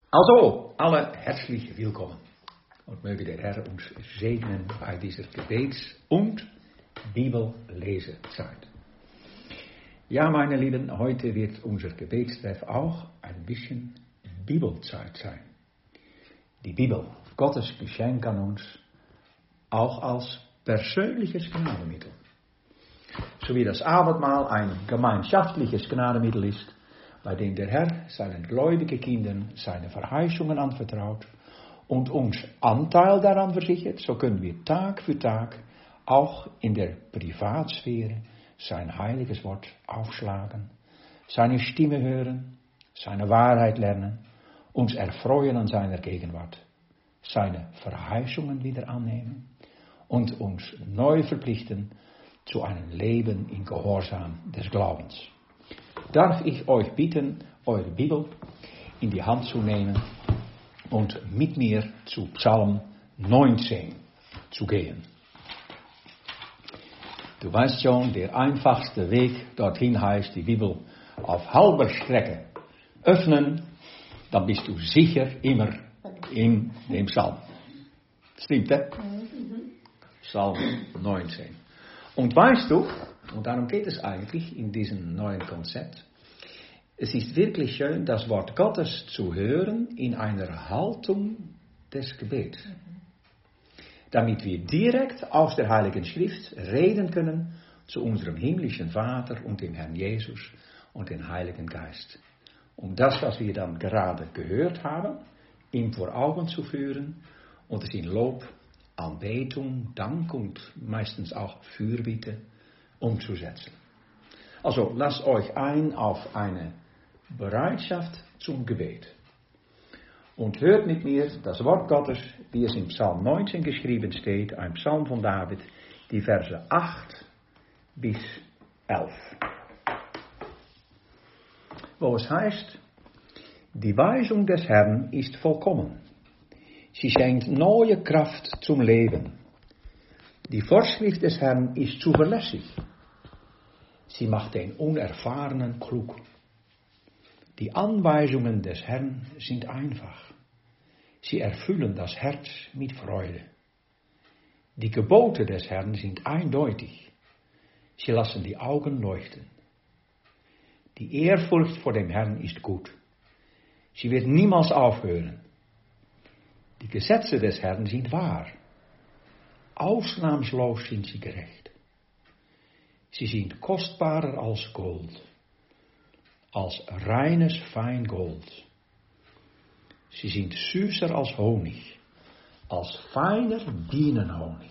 Also, alle herzlich willkommen. Und möge der Herr uns segnen bei dieser Gebets- und Bibellesezeit. Ja, meine Lieben, heute wird unser Gebetstreff auch ein bisschen Bibelzeit sein. Die Bibel, Gottes Geschenk an uns, auch als persönliches Gnadenmittel. So wie das Abendmahl ein gemeinschaftliches Gnadenmittel ist, bei dem der Herr seinen gläubigen Kindern seine Verheißungen anvertraut und uns Anteil daran versichert, so können wir Tag für Tag auch in der Privatsphäre sein heiliges Wort aufschlagen, seine Stimme hören, seine Wahrheit lernen, uns erfreuen an seiner Gegenwart, seine Verheißungen wieder annehmen und uns neu verpflichten zu einem Leben in Gehorsam des Glaubens. Darf ich euch bitten, eure Bibel in die Hand zu nehmen und mit mir zu Psalm 19 zu gehen. Du weißt schon, der einfachste Weg dorthin heißt, die Bibel auf halber Strecke öffnen, dann bist du sicher immer in dem Psalm. Stimmt, hè? Psalm 19. Und weißt du, und darum geht es eigentlich in diesem neuen Konzept, es ist wirklich schön, das Wort Gottes zu hören in einer Haltung des Gebets. Damit wir direkt aus der Heiligen Schrift reden können zu unserem himmlischen Vater und dem Herrn Jesus und dem Heiligen Geist. Um das, was wir dann gerade gehört haben, ihm vor Augen zu führen und es in Lob, Anbetung, Dank und meistens auch Fürbitte umzusetzen. Also lasst euch ein auf eine Bereitschaft zum Gebet. Und hört mit mir das Wort Gottes, wie es in Psalm 19 geschrieben steht, ein Psalm von David, die Verse 8 bis 11. Wo es heißt, die Weisung des Herrn ist vollkommen. Sie schenkt neue Kraft zum Leben. Die Vorschrift des Herrn ist zuverlässig. Sie macht den Unerfahrenen klug. Die Anweisungen des Herrn sind einfach. Sie erfüllen das Herz mit Freude. Die Gebote des Herrn sind eindeutig. Sie lassen die Augen leuchten. Die Ehrfurcht vor dem Herrn ist gut. Sie wird niemals aufhören. Die Gesetze des Herrn sind wahr. Ausnahmslos sind sie gerecht. Sie sind kostbarer als Gold, als reines Feingold. Sie sind süßer als Honig, als feiner Bienenhonig.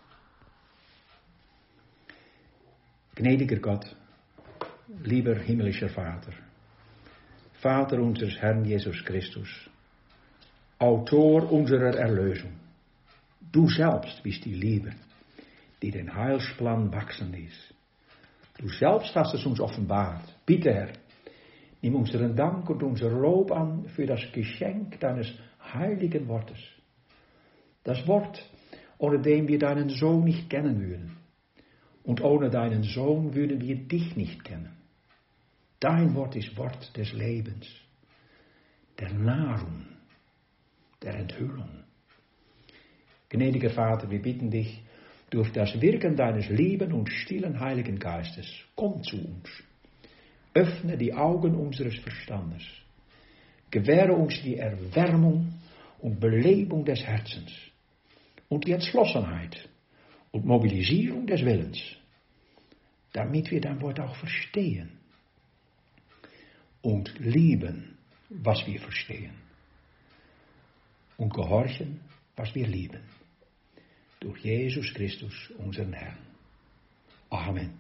Gnädiger Gott, lieber himmlischer Vater, Vater unseres Herrn Jesus Christus, Autor unserer Erlösung, du selbst bist die Liebe, die den Heilsplan wachsen ließ. Du selbst hast es uns offenbart. Bitte, Herr, nimm unseren Dank und unser Lob an für das Geschenk deines heiligen Wortes. Das Wort, ohne dem wir deinen Sohn nicht kennen würden. Und ohne deinen Sohn würden wir dich nicht kennen. Dein Wort ist Wort des Lebens, der Nahrung, der Enthüllung. Gnädiger Vater, wir bitten dich, durch das Wirken deines lieben und stillen Heiligen Geistes, komm zu uns. Öffne die Augen unseres Verstandes. Gewähre uns die Erwärmung und Belebung des Herzens und die Entschlossenheit und Mobilisierung des Willens, damit wir dein Wort auch verstehen und lieben, was wir verstehen und gehorchen, was wir lieben. Durch Jesus Christus, unseren Herrn. Amen.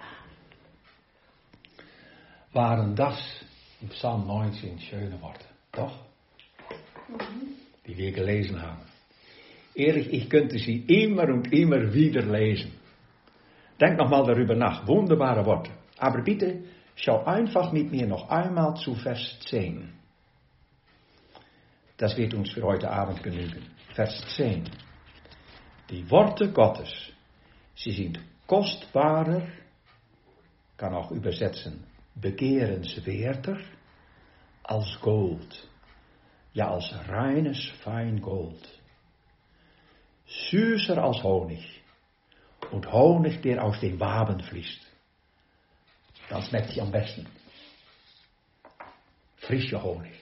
Waren das in Psalm 19 schöne Worte, doch? Die wir gelesen haben. Ehrlich, ich könnte sie immer und immer wieder lesen. Denk nochmal darüber nach. Wunderbare Worte. Aber bitte, schau einfach mit mir noch einmal zu Vers 10. Das wird uns für heute Abend genügen. Vers 10. Die Worte Gottes, sie sind kostbarer, kann auch übersetzen, begehrenswerter als Gold, ja als reines Feingold, süßer als Honig und Honig, der aus den Waben fließt. Das schmeckt sich am besten. Frische Honig.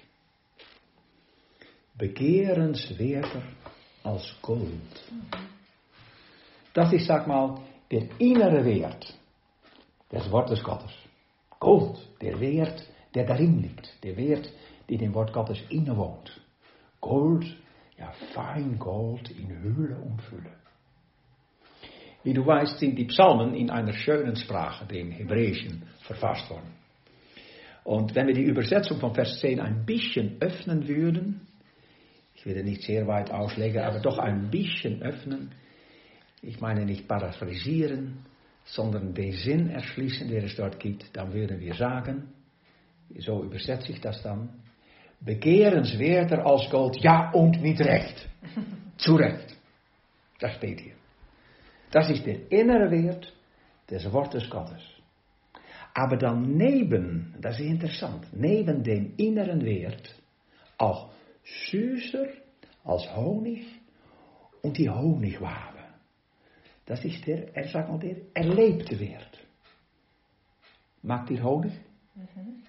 Begehrenswerter als Gold. Das ist, sag mal, der innere Wert des Wortes Gottes. Gold, der Wert, der darin liegt. Der Wert, der dem Wort Gottes innewohnt. Gold, ja, Feingold in Hülle und Fülle. Wie du weißt, sind die Psalmen in einer schönen Sprache, dem Hebräischen, verfasst worden. Und wenn wir die Übersetzung von Vers 10 ein bisschen öffnen würden, ich werde nicht sehr weit auslegen, aber doch ein bisschen öffnen, ich meine nicht paraphrasieren, sondern den Sinn erschließen, der es dort gibt, dann würden wir sagen, so übersetze ich das dann, begehrenswerter als Gold, ja und mit Recht. Zu Recht. Das steht hier. Das ist der innere Wert des Wortes Gottes. Aber dann neben, das ist interessant, neben dem inneren Wert auch süßer als Honig und die Honigwabe. Das ist der erlebte Wert. Mag ihr Honig? Mhm.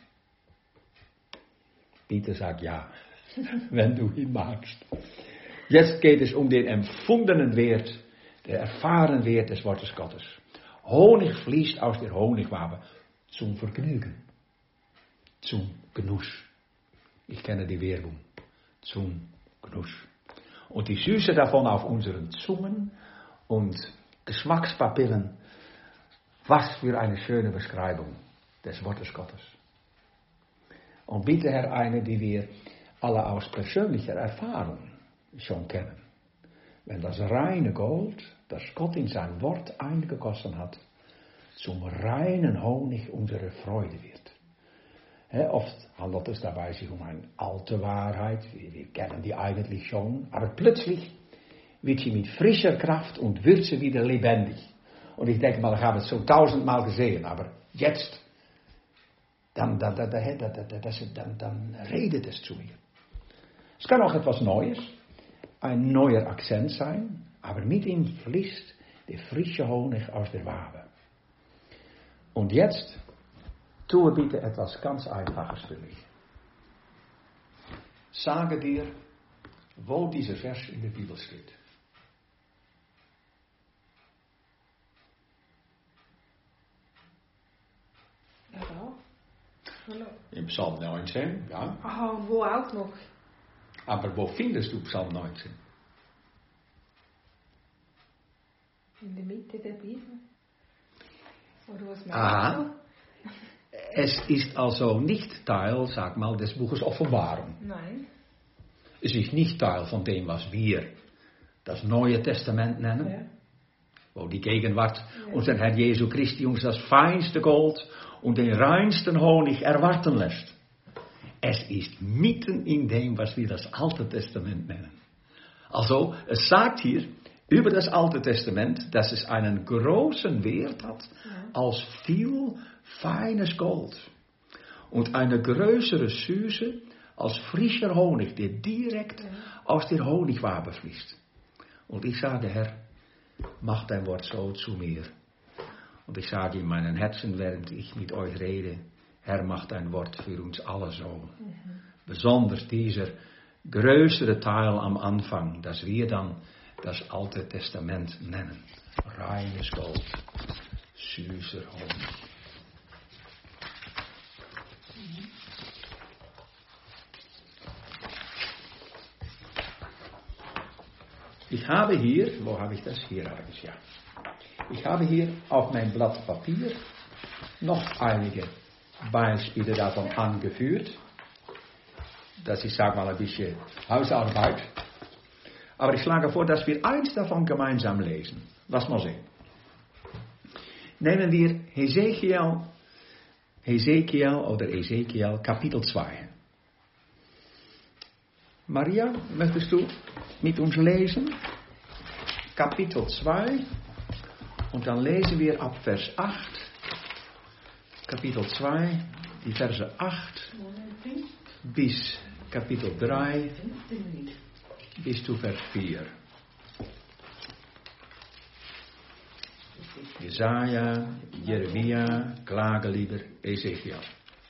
Peter sagt ja, wenn du ihn magst. Jetzt geht es um den empfundenen Wert, der erfahrenen Wert des Wortes Gottes. Honig fließt aus der Honigwabe zum Vergnügen, zum Genuss. Ich kenne die Werbung. Zum Genuss. Und die Süße davon auf unseren Zungen und Geschmackspapillen. Was für eine schöne Beschreibung des Wortes Gottes. Und bitte, Herr, eine, die wir alle aus persönlicher Erfahrung schon kennen. Wenn das reine Gold, das Gott in sein Wort eingegossen hat, zum reinen Honig unserer Freude wird. Oft handelt es dabei sich um eine alte Wahrheit, wir kennen die eigentlich schon, aber plötzlich wird sie mit frischer Kraft und Würze wieder lebendig. Und ich denke mal, ich habe es so 1000-mal gesehen, aber jetzt, dann redet es zu mir. Es kann auch etwas Neues, ein neuer Akzent sein, aber mit ihm fließt der frische Honig aus der Wabe. Und jetzt tue bitte etwas ganz Einfaches für mich. Sage dir, wo dieser Vers in der Bibel steht. Ja, da. Im Psalm 19, ja. Aha, wo auch noch? Aber wo findest du Psalm 19? In der Mitte der Bibel. Oder was meinst Aha. Es ist also nicht Teil, sag mal, des Buches Offenbarung. Nein. Es ist nicht Teil von dem, was wir das Neue Testament nennen. Ja. Wo die Gegenwart unser Herr Jesu Christi uns das feinste Gold und den reinsten Honig erwarten lässt. Es ist mitten in dem, was wir das Alte Testament nennen. Also, es sagt hier über das Alte Testament, dass es einen großen Wert hat als viel feines Gold. Und eine größere Süße als frischer Honig, der direkt aus der Honigwabe fließt. Und ich sage, Herr, mach dein Wort so zu mir. Und ich sage in meinem Herzen, während ich mit euch rede, Herr, mach dein Wort für uns alle so. Besonders dieser größere Teil am Anfang, dass wir dann das Alte Testament nennen. Reines Gold, süßer Honig. Ich habe hier, wo habe ich das? Hier habe ich es, ja. Ich habe hier auf mein Blatt Papier noch einige Beispiele davon angeführt. Das ist, sag mal, ein bisschen Hausarbeit. Aber ich schlage vor, dass wir eins davon gemeinsam lesen. Lass mal sehen. Nehmen wir Ezekiel Kapitel 2. Maria, möchtest du mit uns lesen? Kapitel 2. Und dann lesen wir ab Vers 8. Kapitel 2, die Verse 8 bis Kapitel 3 bis zu Vers 4. Jesaja, Jeremia, Klagelieder, Ezekiel.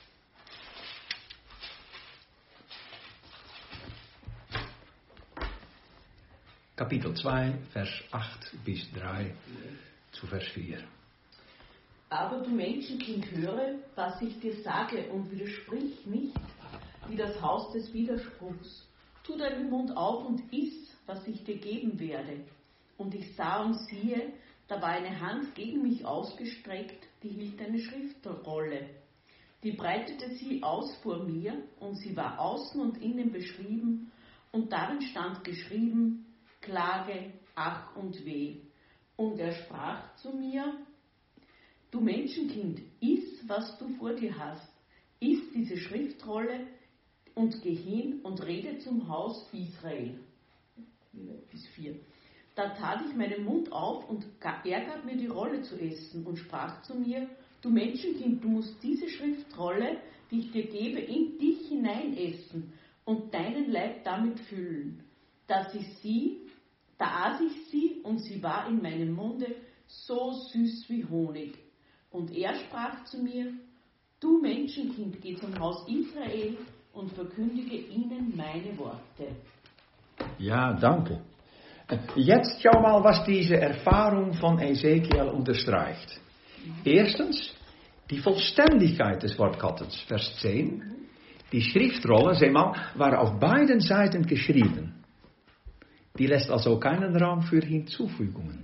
Kapitel 2, Vers 8 bis 3 zu Vers 4. Aber du Menschenkind, höre, was ich dir sage, und widersprich nicht, wie das Haus des Widerspruchs. Tu deinen Mund auf und iss, was ich dir geben werde. Und ich sah und siehe, da war eine Hand gegen mich ausgestreckt, die hielt eine Schriftrolle. Die breitete sie aus vor mir, und sie war außen und innen beschrieben, und darin stand geschrieben: Klage, ach und weh. Und er sprach zu mir: Du Menschenkind, iss, was du vor dir hast. Iss diese Schriftrolle und geh hin und rede zum Haus Israel. Bis 4. Da tat ich meinen Mund auf und er gab mir die Rolle zu essen und sprach zu mir: Du Menschenkind, du musst diese Schriftrolle, die ich dir gebe, in dich hineinessen und deinen Leib damit füllen. Da aß ich sie und sie war in meinem Munde so süß wie Honig. Und er sprach zu mir: Du Menschenkind, geh zum Haus Israel und verkündige ihnen meine Worte. Ja, danke. Jetzt schau mal, was diese Erfahrung von Ezekiel unterstreicht. Erstens, die Vollständigkeit des Wort Gottes. Vers 10. Die Schriftrolle, seh mal, war auf beiden Seiten geschrieben. Die lässt also keinen Raum für Hinzufügungen.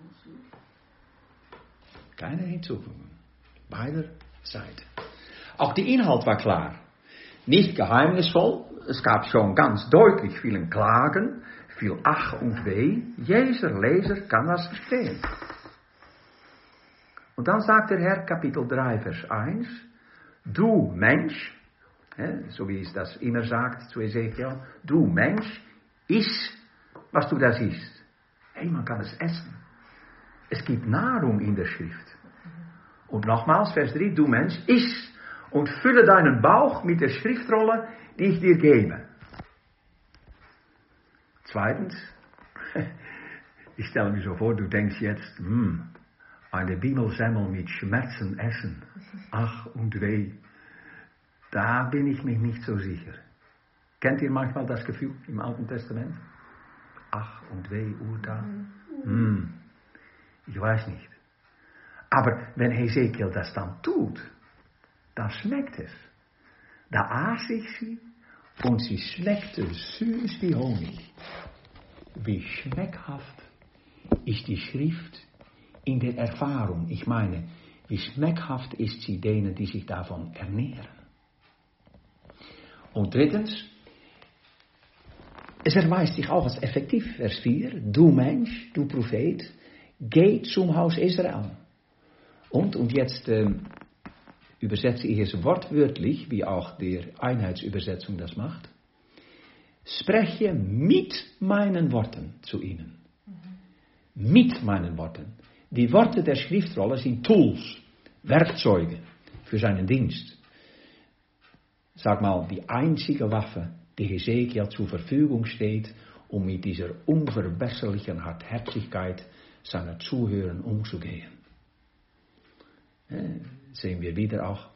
Keine Hinzufügungen. Beider Seiten. Auch der Inhalt war klar. Nicht geheimnisvoll. Es gab schon ganz deutlich vielen Klagen, viel Ach und Weh. Jeder Leser kann das verstehen. Und dann sagt der Herr, Kapitel 3, Vers 1, du Mensch, so wie es das immer sagt zu Ezekiel, du Mensch, iss, was du da siehst. Hey, man kann es essen. Es gibt Nahrung in der Schrift. Und nochmals, Vers 3, du Mensch, iss und fülle deinen Bauch mit der Schriftrolle, die ich dir gebe. Zweitens, ich stelle mir so vor, du denkst jetzt, eine Bibelsemmel mit Schmerzen essen, ach und weh, da bin ich mir nicht so sicher. Kennt ihr manchmal das Gefühl im Alten Testament? Ach und weh, Urta. Ich weiß nicht. Aber wenn Ezekiel das dann tut, dann schmeckt es. Da aß ich sie und sie schmeckte süß wie Honig. Wie schmeckhaft ist die Schrift in der Erfahrung. Ich meine, wie schmeckhaft ist sie denen, die sich davon ernähren. Und drittens, es erweist sich auch als effektiv, Vers 4, du Mensch, du Prophet, geh zum Haus Israel. Und jetzt übersetze ich es wortwörtlich, wie auch die Einheitsübersetzung das macht. Spreche mit meinen Worten zu ihnen. Mit meinen Worten. Die Worte der Schriftrolle sind Tools, Werkzeuge für seinen Dienst. Sag mal, die einzige Waffe, die Ezekiel zur Verfügung steht, um mit dieser unverbesserlichen Hartherzigkeit seiner Zuhörer umzugehen. Sehen wir wieder auch,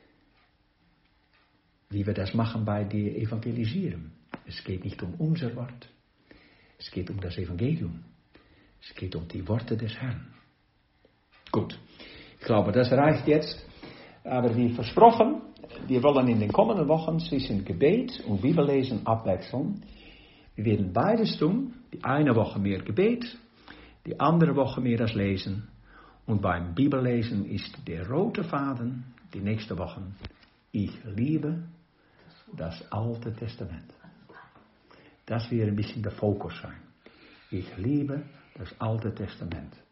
wie wir das machen bei der Evangelisierung. Es geht nicht um unser Wort, es geht um das Evangelium. Es geht um die Worte des Herrn. Gut, ich glaube, das reicht jetzt. Aber wie versprochen, wir wollen in den kommenden Wochen zwischen Gebet und Bibellesen abwechseln. Wir werden beides tun. Die eine Woche mehr Gebet, die andere Woche mehr das Lesen. Und beim Bibellesen ist der rote Faden, die nächste Woche, ich liebe das Alte Testament. Das wird ein bisschen der Fokus sein. Ich liebe das Alte Testament.